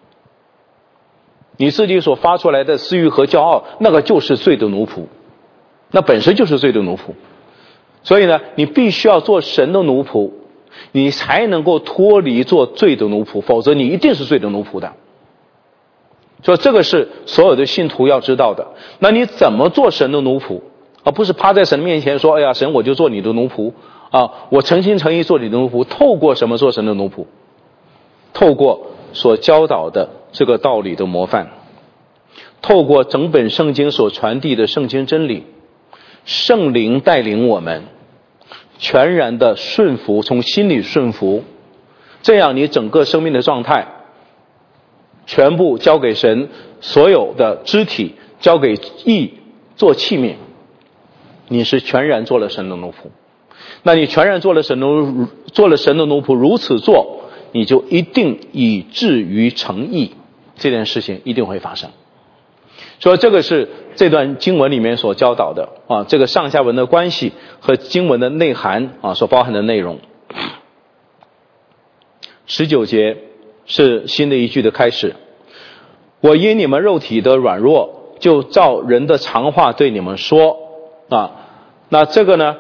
你自己所发出来的私欲和骄傲，那个就是罪的奴仆，那本身就是罪的奴仆。所以呢，你必须要做神的奴仆，你才能够脱离做罪的奴仆，否则你一定是罪的奴仆的。所以这个是所有的信徒要知道的。那你怎么做神的奴仆，而不是趴在神面前说，哎呀，神我就做你的奴仆啊，我诚心诚意做你的奴仆。透过什么做神的奴仆？透过所教导的这个道理的模范， 透过整本圣经所传递的圣经真理，圣灵带领我们全然的顺服，从心里顺服，这样你整个生命的状态全部交给神，所有的肢体交给义做器皿，你是全然做了神的奴仆。那你全然做了神的奴仆，如此做，你就一定以至于成义，这件事情一定会发生。所以这个是这段经文里面所教导的这个上下文的关系和经文的内涵所包含的内容。19节是新的一句的开始，我因你们肉体的软弱，就照人的常话对你们说那这个呢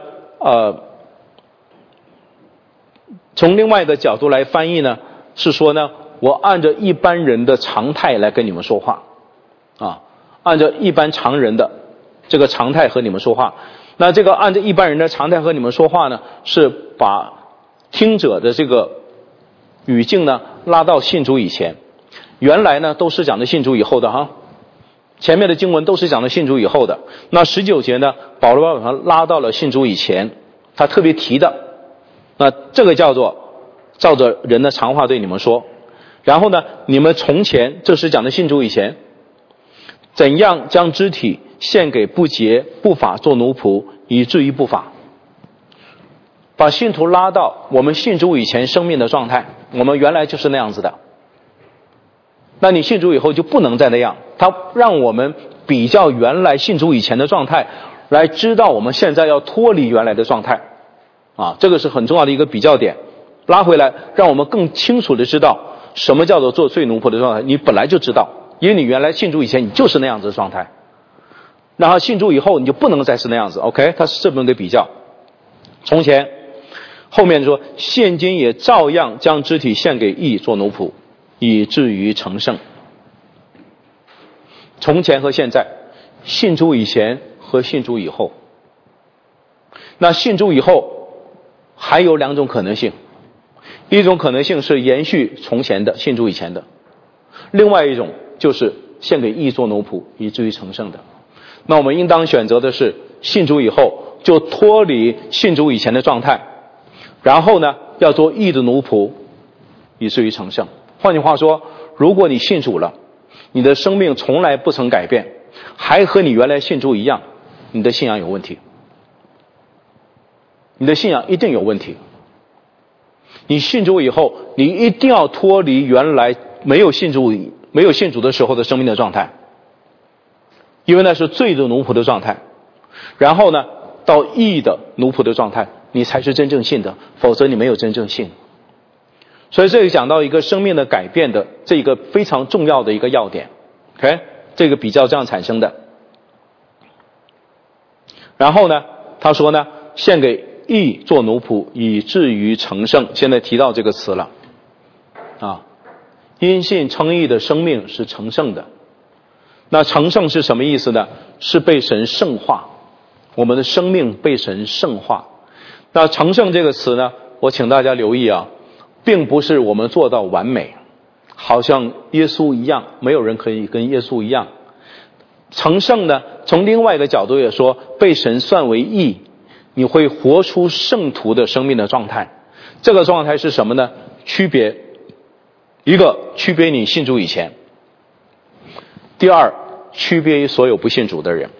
从另外的角度来翻译呢，是说呢，我按照一般人的常态来跟你们说话按照一般常人的这个常态和你们说话。那这个按照一般人的常态和你们说话呢，是把听者的这个语境呢拉到信主以前。原来呢都是讲的信主以后的前面的经文都是讲的信主以后的。那19节呢，保罗把它拉到了信主以前，他特别提的。那这个叫做照着人的常话对你们说。然后呢，你们从前，这是讲的信主以前，怎样将肢体献给不洁不法做奴仆，以至于不法。把信徒拉到我们信主以前生命的状态，我们原来就是那样子的。那你信主以后就不能再那样，他让我们比较原来信主以前的状态，来知道我们现在要脱离原来的状态这个是很重要的一个比较点，拉回来让我们更清楚的知道什么叫做做罪奴仆的状态。你本来就知道，因为你原来信主以前你就是那样子的状态，然后信主以后你就不能再是那样子。 OK， 它是这么一个比较。从前后面说，现今也照样将肢体献给义做奴仆，以至于成圣。从前和现在，信主以前和信主以后。那信主以后还有两种可能性，一种可能性是延续从前的信主以前的，另外一种就是献给义做奴仆，以至于成圣的。那我们应当选择的是信主以后就脱离信主以前的状态，然后呢要做义的奴仆，以至于成圣。换句话说，如果你信主了，你的生命从来不曾改变，还和你原来信主一样，你的信仰有问题，你的信仰一定有问题。你信主以后，你一定要脱离原来没有信主的时候的生命的状态，因为那是罪的奴仆的状态。然后呢到义的奴仆的状态，你才是真正信的，否则你没有真正信。所以这里讲到一个生命的改变的这个非常重要的一个要点。 OK， 这个比较这样产生的。然后呢他说呢，献给义做奴仆，以至于成圣。现在提到这个词了因信称义的生命是成圣的。那成圣是什么意思呢？是被神圣化，我们的生命被神圣化。那成圣这个词呢，我请大家留意并不是我们做到完美，好像耶稣一样，没有人可以跟耶稣一样。成圣呢，从另外一个角度也说，被神算为义，你会活出圣徒的生命的状态。这个状态是什么呢？区别，一个区别你信主以前，第二区别于所有不信主的人，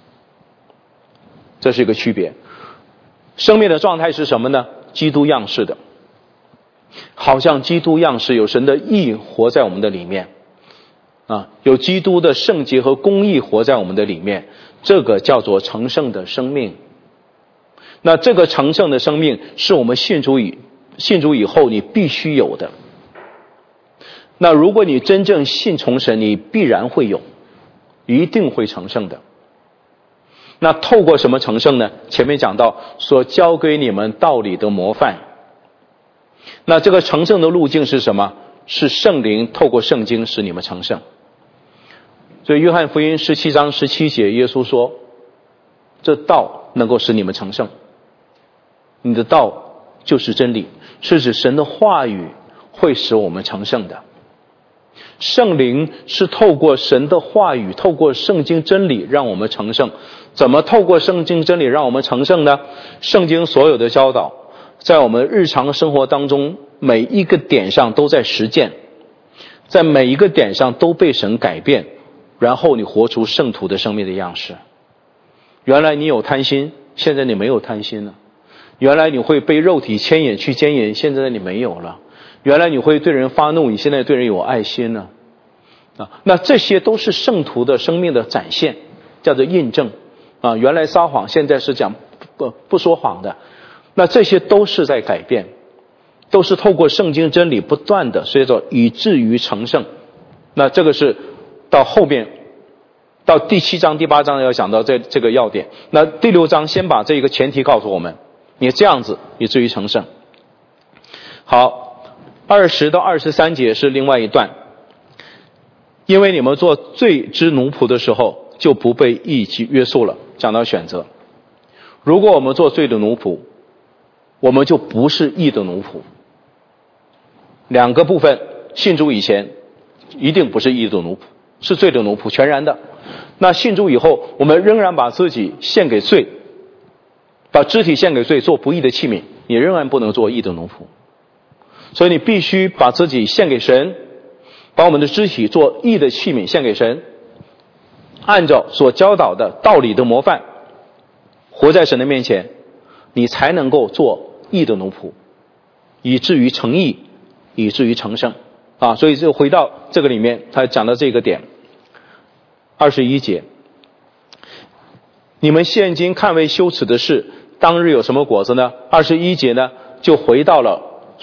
这是一个区别。生命的状态是什么呢？基督样式的，好像基督样式，有神的义活在我们的里面有基督的圣洁和公义活在我们的里面，这个叫做成圣的生命。那这个成圣的生命是我们信主以后你必须有的。那如果你真正信从神，你必然会有，一定会成圣的。那透过什么成圣呢？前面讲到所教给你们道理的模范。那这个成圣的路径是什么？是圣灵透过圣经使你们成圣。所以约翰福音17章17节，耶稣说，这道能够使你们成圣。你的道就是真理，是指神的话语会使我们成圣的。 圣灵是透过神的话语，透过圣经真理让我们成圣。怎么透过圣经真理让我们成圣呢？圣经所有的教导在我们日常生活当中每一个点上都在实践，在每一个点上都被神改变，然后你活出圣徒的生命的样式。原来你有贪心，现在你没有贪心了。原来你会被肉体牵引去奸淫，现在你没有了。原来你会对人发怒，你现在对人有爱心了。那这些都是圣徒的生命的展现，叫做印证。原来撒谎，现在是讲不说谎的。那这些都是在改变，都是透过圣经真理不断的，所以说以至于成圣。那这个是到后面到第7章第8章要讲到这个要点。那第6章先把这个前提告诉我们，你这样子以至于成圣。好，20到23节是另外一段。因为你们做罪之奴仆的时候，就不被义约束了。讲到选择，如果我们做罪的奴仆，我们就不是义的奴仆。两个部分，信主以前一定不是义的奴仆，是罪的奴仆，全然的。那信主以后，我们仍然把自己献给罪，把肢体献给罪，做不义的器皿，你仍然不能做义的奴仆。所以你必须把自己献给神，把我们的肢体做义的器皿献给神，按照所教导的道理的模范，活在神的面前，你才能够做义的奴仆，以至于成义，以至于成圣。所以就回到这个里面，他讲到这个点。21节，你们现今看为羞耻的事，当日有什么果子呢？21节呢，就回到了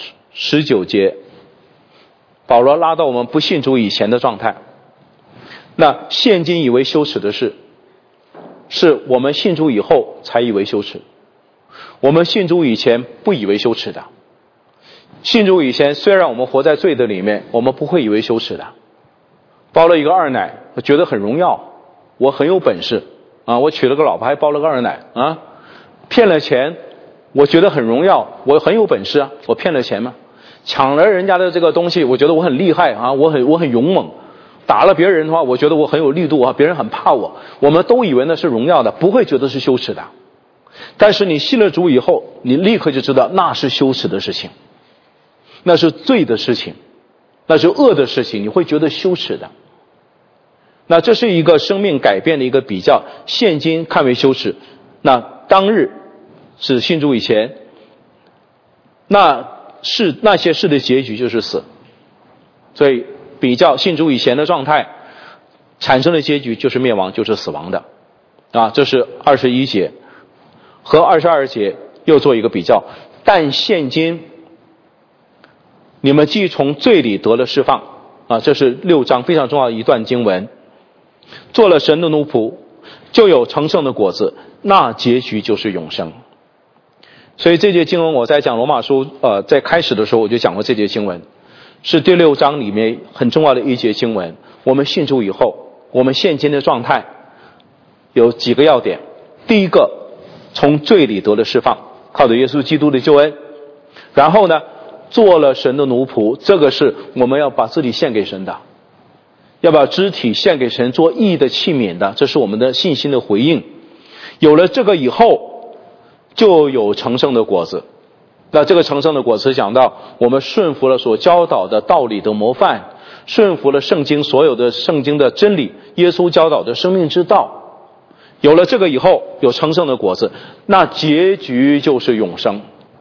19节，保罗拉到我们不信主以前的状态。那现今以为羞耻的事，是我们信主以后才以为羞耻。我们信主以前不以为羞耻的。信主以前，虽然我们活在罪的里面，我们不会以为羞耻的。包了一个二奶，我觉得很荣耀，我很有本事我娶了个老婆还包了个二奶骗了钱，我觉得很荣耀，我很有本事我骗了钱嘛。抢了人家的这个东西，我觉得我很厉害我很勇猛。打了别人的话，我觉得我很有力度别人很怕我。我们都以为那是荣耀的，不会觉得是羞耻的。但是你信了主以后，你立刻就知道那是羞耻的事情，那是罪的事情，那是恶的事情，你会觉得羞耻的。那这是一个生命改变的一个比较，现今看为羞耻，那当日是信主以前，那些事的结局就是死。所以比较信主以前的状态产生的结局就是灭亡，就是死亡的这是21节和22节又做一个比较。但现今你们既从罪里得了释放这是6章非常重要的一段经文，做了神的奴仆，就有成圣的果子，那结局就是永生。所以这节经文我在讲罗马书在开始的时候我就讲过，这节经文是第6章里面很重要的一节经文。我们信主以后，我们现今的状态有几个要点。第一个，从罪里得了释放，靠着耶稣基督的救恩。然后呢，做了神的奴仆，这个是我们要把自己献给神的，要把肢体献给神，做义的器皿的，这是我们的信心的回应。有了这个以后，就有成圣的果子。那这个成圣的果子讲到我们顺服了所教导的道理的模范，顺服了圣经所有的圣经的真理，耶稣教导的生命之道。有了这个以后，有成圣的果子，那结局就是永生。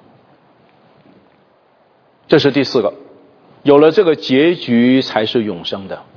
这是第4个，有了这个结局才是永生的，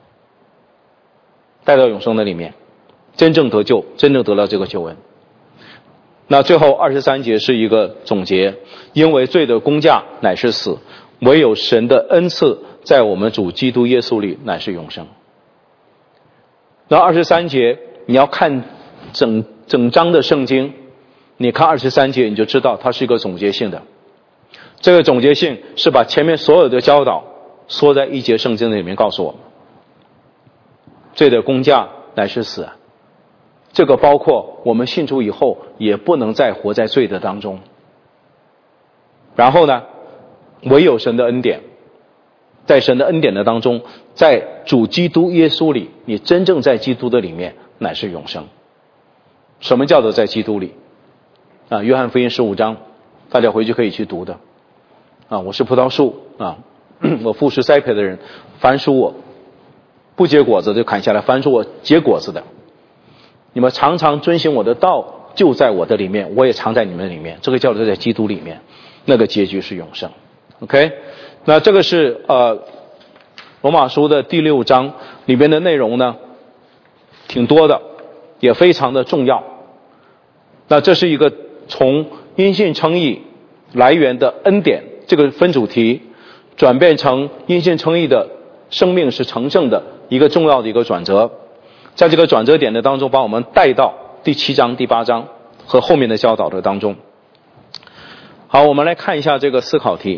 带到永生的里面，真正得救，真正得到这个救恩。那最后23节是一个总结，因为罪的工价乃是死，唯有神的恩赐在我们主基督耶稣里乃是永生。那23节你要看整章的圣经，你看23节你就知道它是一个总结性的。这个总结性是把前面所有的教导缩在一节圣经里面告诉我们，罪的工价乃是死。这个包括我们信主以后也不能再活在罪的当中。然后呢，唯有神的恩典， 在神的恩典的当中，在主基督耶稣里，你真正在基督的里面乃是永生。什么叫做在基督里？约翰福音15章，大家回去可以去读的。我是葡萄树我父是栽培的人，凡属我不结果子就砍下来，凡属我结果子的，你们常常遵行我的道，就在我的里面，我也常在你们里面。这个叫做在基督里面，那个结局是永生。OK， 那这个是罗马书的第6章里边的内容呢，挺多的，也非常的重要。那这是一个从因信称义来源的恩典这个分主题，转变成因信称义的生命是成圣的一个重要的一个转折。在这个转折点的当中，把我们带到第7章、第8章和后面的教导的当中。好，我们来看一下这个思考题。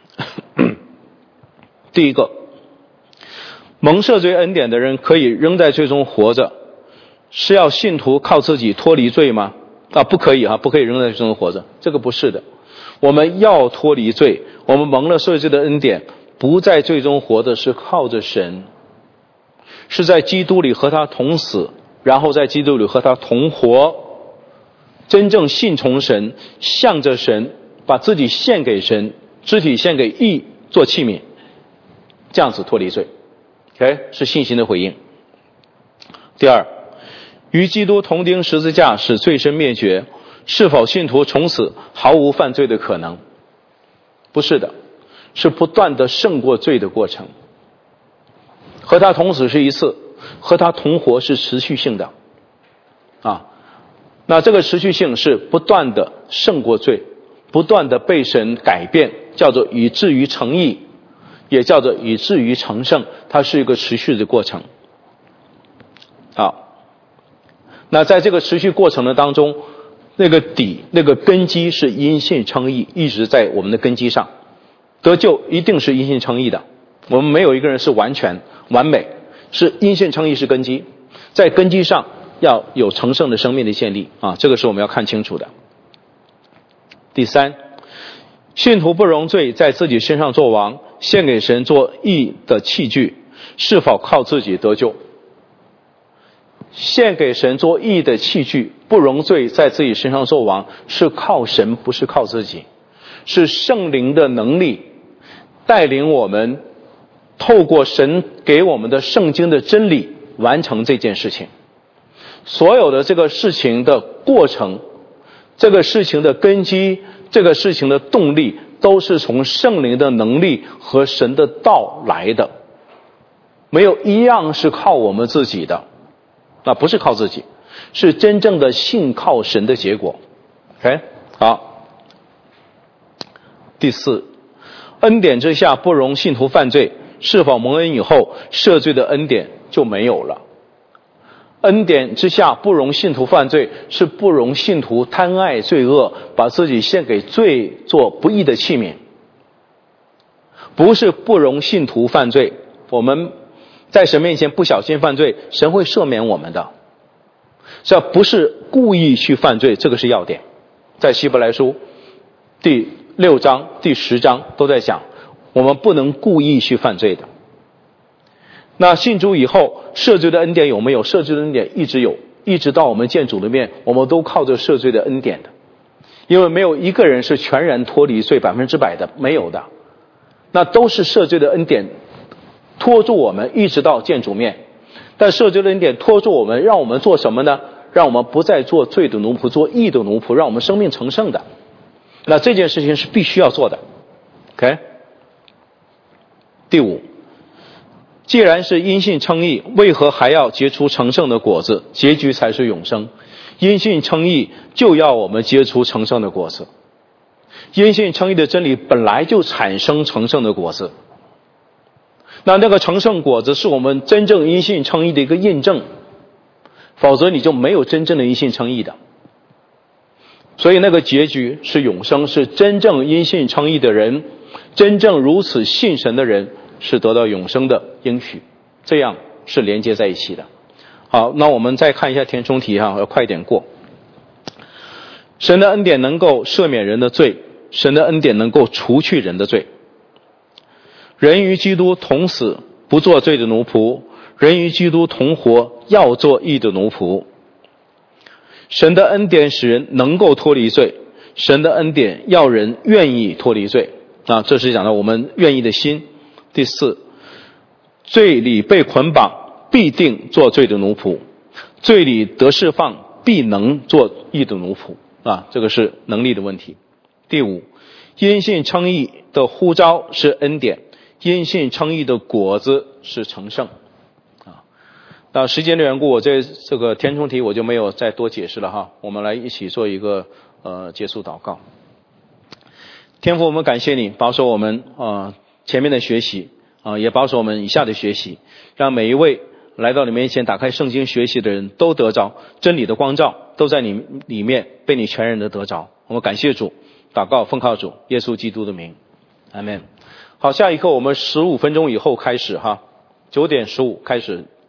第一个，蒙赦罪恩典的人可以仍在罪中活着，是要信徒靠自己脱离罪吗？不可以不可以仍在罪中活着，这个不是的。我们要脱离罪，我们蒙了赦罪的恩典，不在罪中活的是靠着神，是在基督里和他同死，然后在基督里和他同活，真正信从神，向着神，把自己献给神，肢体献给义做器皿，这样子脱离罪。OK， 是信心的回应。第二，与基督同钉十字架使罪身灭绝，是否信徒从此毫无犯罪的可能？不是的，是不断的胜过罪的过程。和他同死是一次，和他同活是持续性的那这个持续性是不断的胜过罪，不断的被神改变，叫做以至于成义，也叫做以至于成圣，它是一个持续的过程。那在这个持续过程的当中，那个底那个根基是因信称义，一直在我们的根基上。得救一定是因信称义的，我们没有一个人是完全完美，是因信称义是根基，在根基上要有成圣的生命的建立这个是我们要看清楚的。第三，信徒不容罪在自己身上作王，献给神做义的器具，是否靠自己得救？献给神做义的器具，不容罪在自己身上作王，是靠神，不是靠自己，是圣灵的能力带领我们透过神给我们的圣经的真理完成这件事情。所有的这个事情的过程，这个事情的根基，这个事情的动力，都是从圣灵的能力和神的道来的，没有一样是靠我们自己的，那不是靠自己，是真正的信靠神的结果。 OK， 好。第四，恩典之下不容信徒犯罪，是否蒙恩以后赦罪的恩典就没有了？恩典之下不容信徒犯罪，是不容信徒贪爱罪恶，把自己献给罪做不义的器皿，不是不容信徒犯罪。我们在神面前不小心犯罪，神会赦免我们的，这不是故意去犯罪，这个是要点。在希伯来书第6章第10章都在讲我们不能故意去犯罪的。那信主以后赦罪的恩典有没有？赦罪的恩典一直有，一直到我们见主的面，我们都靠着赦罪的恩典的。因为没有一个人是全然脱离罪100%的，没有的，那都是赦罪的恩典拖住我们一直到见主面。但赦罪的恩典拖住我们，让我们做什么呢？让我们不再做罪的奴仆，做义的奴仆，让我们生命成圣的。那这件事情是必须要做的。 OK， 第五，既然是因信称义，为何还要结出成圣的果子？结局才是永生。因信称义就要我们结出成圣的果子，因信称义的真理本来就产生成圣的果子。那个成圣果子是我们真正因信称义的一个印证，否则你就没有真正的因信称义的。所以那个结局是永生，是真正因信称义的人，真正如此信神的人是得到永生的应许，这样是连接在一起的。好，那我们再看一下填充题要快点过。神的恩典能够赦免人的罪，神的恩典能够除去人的罪。 人与基督同死，不做罪的奴仆；人与基督同活，要做义的奴仆。神的恩典使人能够脱离罪，神的恩典要人愿意脱离罪。这是讲到我们愿意的心。第四，罪里被捆绑，必定做罪的奴仆；罪里得释放，必能做义的奴仆。这个是能力的问题。第五，因信称义的呼召是恩典，因信称义的果子是成圣。那时间的缘故，我这个填充题我就没有再多解释了哈。我们来一起做一个结束祷告。天父，我们感谢你保守我们前面的学习也保守我们以下的学习，让每一位来到你面前打开圣经学习的人都得着真理的光照，都在你里面被你全然的得着。我们感谢主，祷告奉靠主耶稣基督的名，阿们。好，下一课我们15分钟以后开始哈，9点15开始